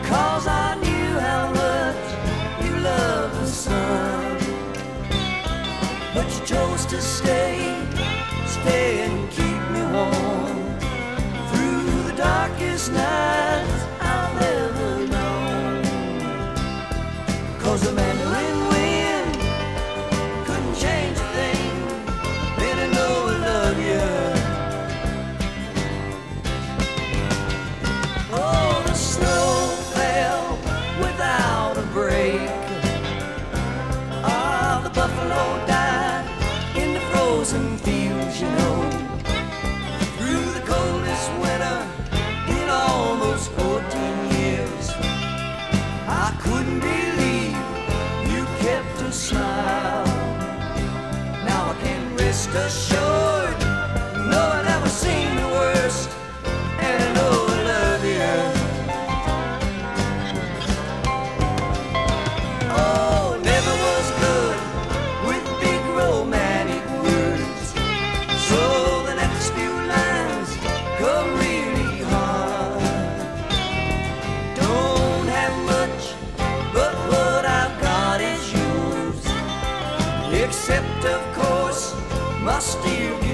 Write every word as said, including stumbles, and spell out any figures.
'cause I knew how much you love the sun. But you chose to stay, stay and keep me warm through the darkest nights I've ever known. 'Cause the mandolin wind couldn't change a thing, then I know I love you. Oh, the snow fell without a break. Ah, the buffalo died in the frozen fields, you know. Through the coldest winter in almost fourteen years, I couldn't believe you kept a smile. Now I can rest assured, know I never seen the worst, and I know I love you. Oh, never was good with big romantic words, so the next few lines come really hard. Don't have much, but what I've got is yours, except of course my steel